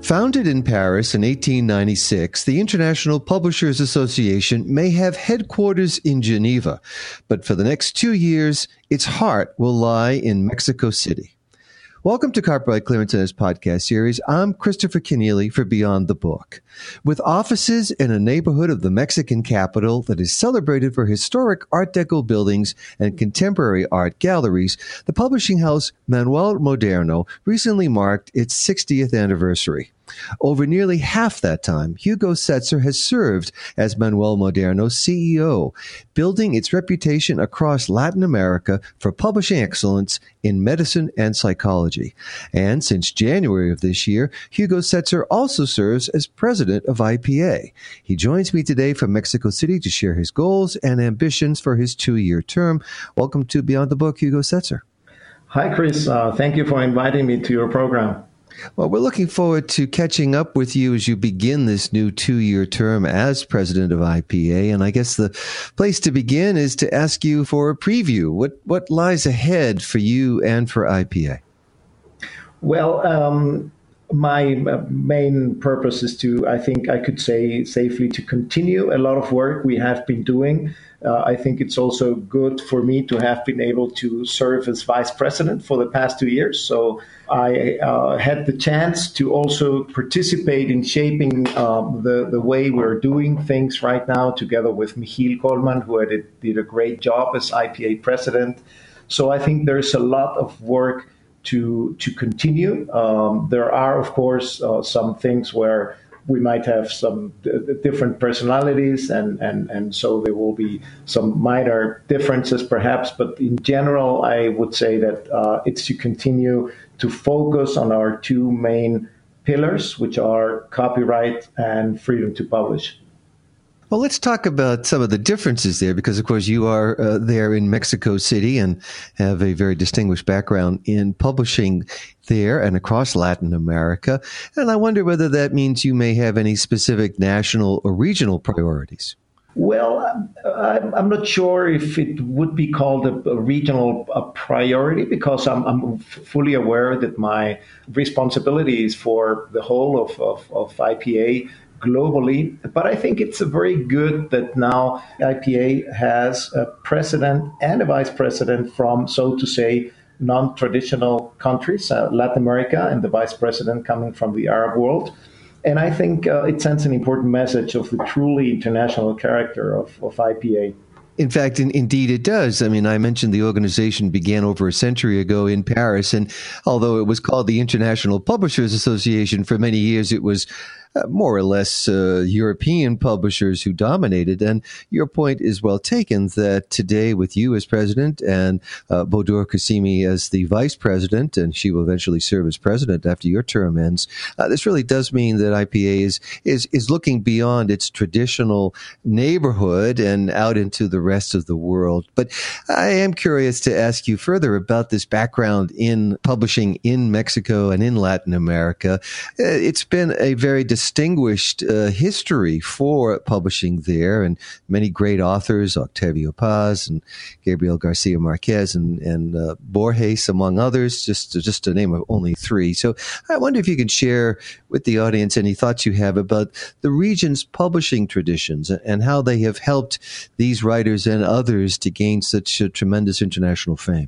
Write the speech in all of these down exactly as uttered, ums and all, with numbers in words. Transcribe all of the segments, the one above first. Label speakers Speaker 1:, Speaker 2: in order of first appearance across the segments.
Speaker 1: Founded in Paris in eighteen ninety-six, the International Publishers Association may have headquarters in Geneva, but for the next two years, its heart will lie in Mexico City. Welcome to Cartwright Clearance's podcast series. I'm Christopher Kenneally for Beyond the Book. With offices in a neighborhood of the Mexican capital that is celebrated for historic Art Deco buildings and contemporary art galleries, the publishing house Manuel Moderno recently marked its sixtieth anniversary. Over nearly half that time, Hugo Setzer has served as Manuel Moderno's C E O, building its reputation across Latin America for publishing excellence in medicine and psychology. And since January of this year, Hugo Setzer also serves as president of I P A. He joins me today from Mexico City to share his goals and ambitions for his two-year term. Welcome to Beyond the Book, Hugo Setzer.
Speaker 2: Hi, Chris. Uh, thank you for inviting me to your program.
Speaker 1: Well, we're looking forward to catching up with you as you begin this new two-year term as president of I P A. And I guess the place to begin is to ask you for a preview. What what lies ahead for you and for I P A?
Speaker 2: Well, um, my main purpose is to, I think I could say safely, to continue a lot of work we have been doing. Uh, I think it's also good for me to have been able to serve as vice president for the past two years. So I uh, had the chance to also participate in shaping um, the, the way we're doing things right now, together with Michiel Kohlmann, who did, did a great job as I P A president. So I think there's a lot of work to to continue. Um, there are, of course, uh, some things where we might have some d- different personalities, and, and, and so there will be some minor differences perhaps. But in general, I would say that uh, it's to continue to focus on our two main pillars, which are copyright and freedom to publish.
Speaker 1: Well, let's talk about some of the differences there, because, of course, you are uh, there in Mexico City and have a very distinguished background in publishing there and across Latin America. And I wonder whether that means you may have any specific national or regional priorities.
Speaker 2: Well, I'm, I'm not sure if it would be called a, a regional a priority, because I'm, I'm fully aware that my responsibility is for the whole of, of, of I P A globally. But I think it's a very good that now I P A has a president and a vice president from, so to say, non-traditional countries, uh, Latin America, and the vice president coming from the Arab world. And I think uh, it sends an important message of the truly international character of, of I P A.
Speaker 1: In fact, in, indeed it does. I mean, I mentioned the organization began over a century ago in Paris, and although it was called the International Publishers Association, for many years it was uh, more or less uh, European publishers who dominated. And your point is well taken that today, with you as president and uh, Bodur Qasimi as the vice president, and she will eventually serve as president after your term ends, uh, this really does mean that I P A is, is, is looking beyond its traditional neighborhood and out into the rest of the world. But I am curious to ask you further about this background in publishing in Mexico and in Latin America. It's been a very distinguished uh, history for publishing there, and many great authors, Octavio Paz and Gabriel Garcia Marquez and, and uh, Borges, among others, just to, just to name only three. So I wonder if you can share with the audience any thoughts you have about the region's publishing traditions and how they have helped these writers and others to gain such a tremendous international fame.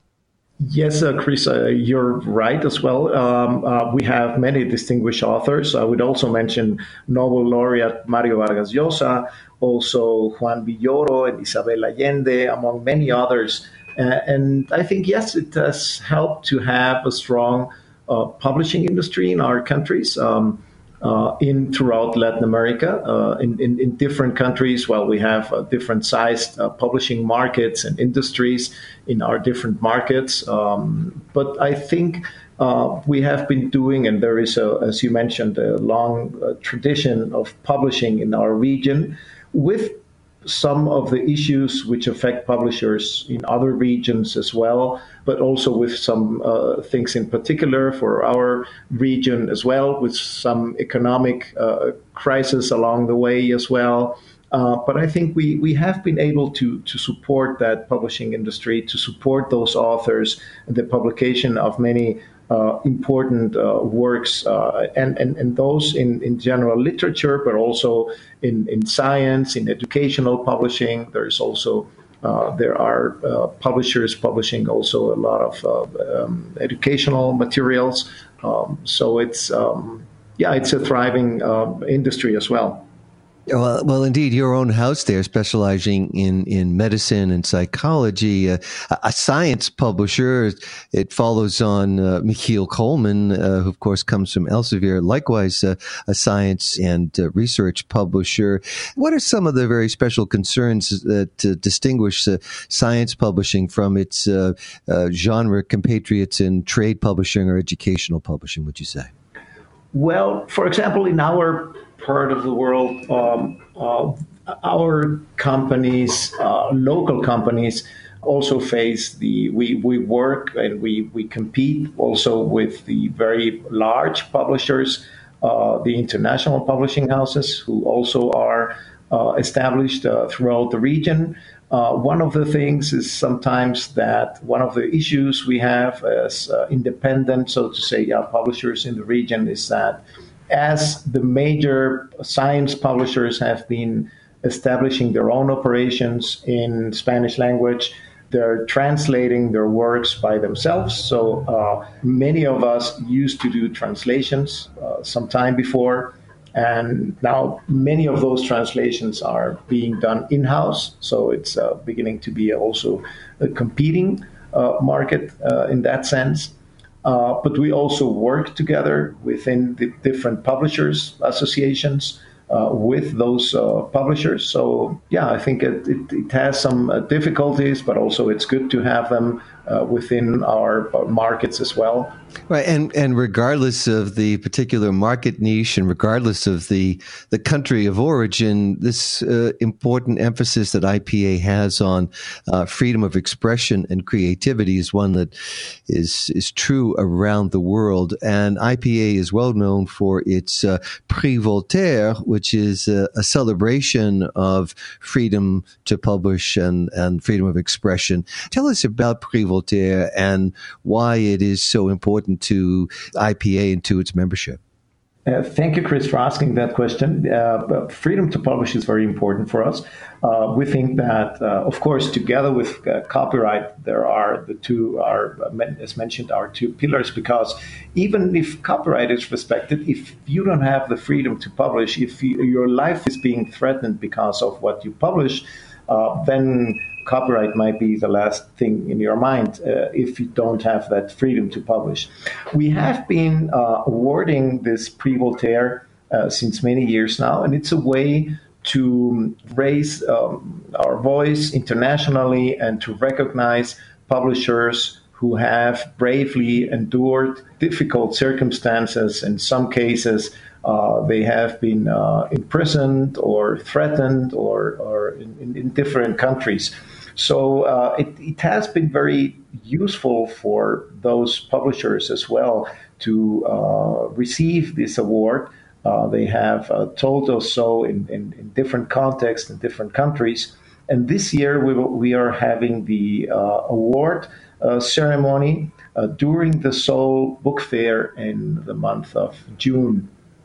Speaker 2: Yes, uh, Chris, uh, you're right as well. Um, uh, we have many distinguished authors. I would also mention Nobel laureate Mario Vargas Llosa, also Juan Villoro and Isabel Allende, among many others. Uh, and I think, yes, it has helped to have a strong uh, publishing industry in our countries. Um, Uh, in throughout Latin America, uh, in, in, in different countries, while we have uh, different sized uh, publishing markets and industries in our different markets. Um, but I think uh, we have been doing, and there is, a, as you mentioned, a long uh, tradition of publishing in our region, with some of the issues which affect publishers in other regions as well, but also with some uh, things in particular for our region as well, with some economic uh, crisis along the way as well. Uh, but I think we, we have been able to, to support that publishing industry, to support those authors, and the publication of many uh, important uh, works, uh, and, and, and those in, in general literature, but also in, in science, in educational publishing. There's also uh, there are uh, publishers publishing also a lot of uh, um, educational materials. Um, so it's um, yeah, it's a thriving uh, industry as well.
Speaker 1: Well, well, indeed, your own house there, specializing in, in medicine and psychology, uh, a science publisher. It follows on uh, Michiel Coleman, uh, who, of course, comes from Elsevier, likewise uh, a science and uh, research publisher. What are some of the very special concerns that uh, distinguish uh, science publishing from its uh, uh, genre compatriots in trade publishing or educational publishing, would you say?
Speaker 2: Well, for example, in our part of the world, um, uh, our companies, uh, local companies, also face the, we, we work and we, we compete also with the very large publishers, uh, the international publishing houses who also are uh, established uh, throughout the region. Uh, one of the things is sometimes that one of the issues we have as uh, independent, so to say, uh, publishers in the region is that as the major science publishers have been establishing their own operations in Spanish language, they're translating their works by themselves. So uh, many of us used to do translations uh, some time before. And now many of those translations are being done in-house. So it's uh, beginning to be also a competing uh, market uh, in that sense. Uh, but we also work together within the different publishers associations uh, with those uh, publishers. So, yeah, I think it, it, it has some uh, difficulties, but also it's good to have them uh, within our uh, markets as well.
Speaker 1: Right, and and regardless of the particular market niche, and regardless of the the country of origin, this uh, important emphasis that I P A has on uh, freedom of expression and creativity is one that is is true around the world. And I P A is well known for its uh, Prix Voltaire, which is a, a celebration of freedom to publish and and freedom of expression. Tell us about Prix Voltaire and why it is so important to I P A and to its membership.
Speaker 2: Uh, thank you, Chris, for asking that question. Uh, freedom to publish is very important for us. Uh, we think that, uh, of course, together with uh, copyright, there are the two, are as mentioned, are two pillars, because even if copyright is respected, if you don't have the freedom to publish, if you, your life is being threatened because of what you publish, uh, then copyright might be the last thing in your mind uh, if you don't have that freedom to publish. We have been uh, awarding this Prix Voltaire uh, since many years now, and it's a way to raise um, our voice internationally and to recognize publishers who have bravely endured difficult circumstances. In some cases, uh, they have been uh, imprisoned or threatened or, or in, in different countries. So uh, it, it has been very useful for those publishers as well to uh, receive this award. Uh, they have uh, told us so in, in, in different contexts, in different countries. And this year we, will, we are having the uh, award uh, ceremony uh, during the Seoul Book Fair in the month of June.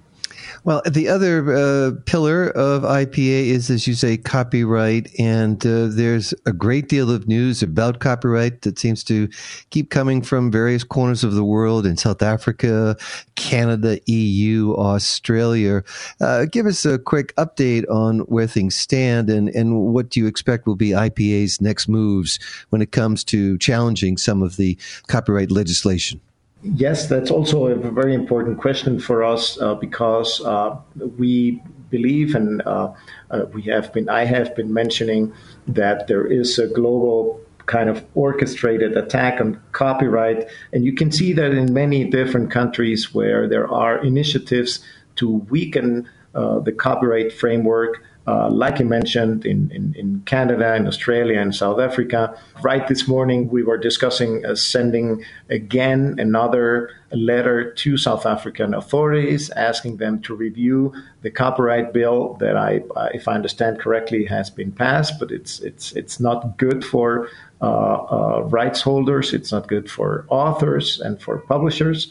Speaker 1: Well, the other uh, pillar of I P A is, as you say, copyright. And uh, there's a great deal of news about copyright that seems to keep coming from various corners of the world in South Africa, Canada, E U, Australia. Uh, give us a quick update on where things stand and, and what do you expect will be I P A's next moves when it comes to challenging some of the copyright legislation.
Speaker 2: Yes, that's also a very important question for us uh, because uh, we believe, and uh, uh, we have been, I have been mentioning that there is a global kind of orchestrated attack on copyright, and you can see that in many different countries where there are initiatives to weaken uh, the copyright framework. uh, like you mentioned, in, in, in Canada, in Australia, and South Africa. Right this morning, we were discussing uh, sending again another letter to South African authorities, asking them to review the copyright bill that I, if I understand correctly, has been passed, but it's it's it's not good for uh, uh, rights holders. It's not good for authors and for publishers.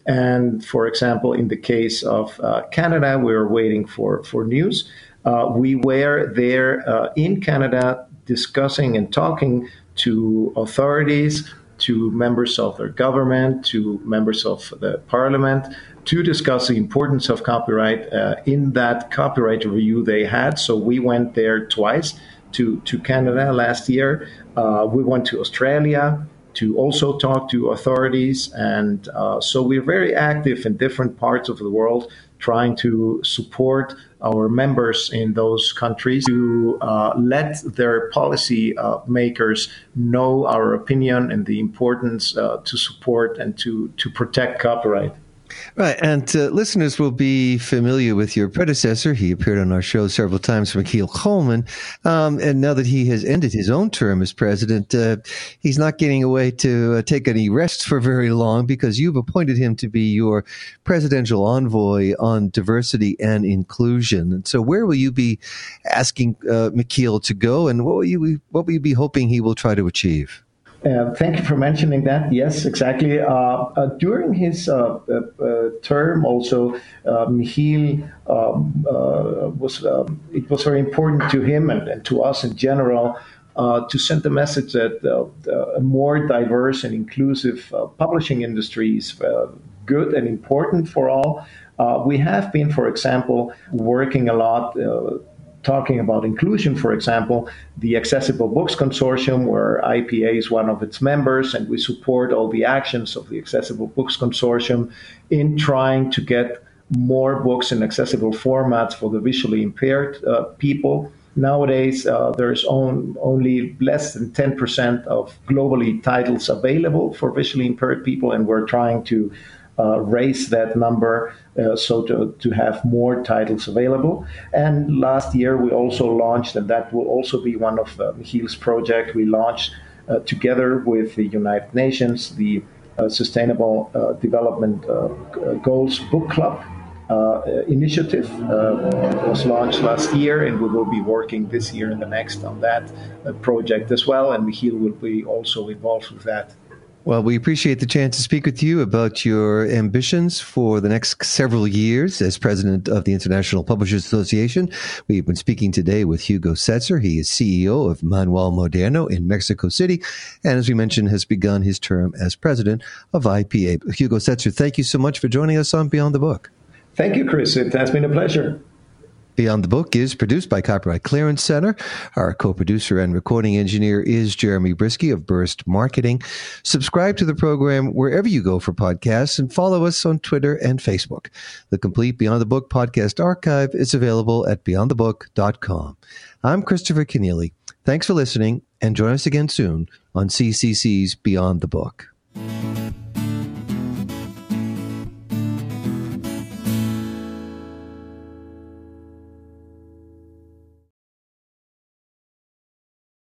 Speaker 2: And for example, in the case of uh, Canada, we were waiting for for news. Uh, we were there uh, in Canada discussing and talking to authorities, to members of their government, to members of the parliament, to discuss the importance of copyright uh, in that copyright review they had. So we went there twice to, to Canada last year. Uh, we went to Australia to also talk to authorities. And uh, so we're very active in different parts of the world, trying to support our members in those countries to uh, let their policy uh, makers know our opinion and the importance uh, to support and to, to protect copyright.
Speaker 1: Right. And uh, listeners will be familiar with your predecessor. He appeared on our show several times, Michiel Coleman. Um, and now that he has ended his own term as president, uh, he's not getting away to uh, take any rest for very long, because you've appointed him to be your presidential envoy on diversity and inclusion. And so where will you be asking uh, Michiel to go, and what will you, what will you be hoping he will try to achieve?
Speaker 2: Uh, thank you for mentioning that. Yes, exactly. Uh, uh, during his uh, uh, term, also, uh, Michiel um, uh, was. Um, it was very important to him and, and to us in general uh, to send the message that uh, a more diverse and inclusive uh, publishing industry is uh, good and important for all. Uh, we have been, for example, working a lot. Uh, Talking about inclusion, for example, the Accessible Books Consortium, where I P A is one of its members, and we support all the actions of the Accessible Books Consortium in trying to get more books in accessible formats for the visually impaired uh, people. Nowadays, uh, there's on, only less than ten percent of globally titles available for visually impaired people, and we're trying to Uh, raise that number uh, so to, to have more titles available. And last year we also launched, and that will also be one of uh, Michiel's project, we launched uh, together with the United Nations, the uh, Sustainable uh, Development uh, Goals Book Club uh, initiative. Uh, it was launched last year, and we will be working this year and the next on that uh, project as well, and Michiel will be also involved with that.
Speaker 1: Well, we appreciate the chance to speak with you about your ambitions for the next several years as president of the International Publishers Association. We've been speaking today with Hugo Setzer. He is C E O of Manual Moderno in Mexico City, and as we mentioned, has begun his term as president of I P A. Hugo Setzer, thank you so much for joining us on Beyond the Book.
Speaker 2: Thank you, Chris. It has been a pleasure.
Speaker 1: Beyond the Book is produced by Copyright Clearance Center. Our co-producer and recording engineer is Jeremy Brisky of Burst Marketing. Subscribe to the program wherever you go for podcasts, and follow us on Twitter and Facebook. The complete Beyond the Book podcast archive is available at beyond the book dot com. I'm Christopher Kenneally. Thanks for listening, and join us again soon on C C C's Beyond the Book.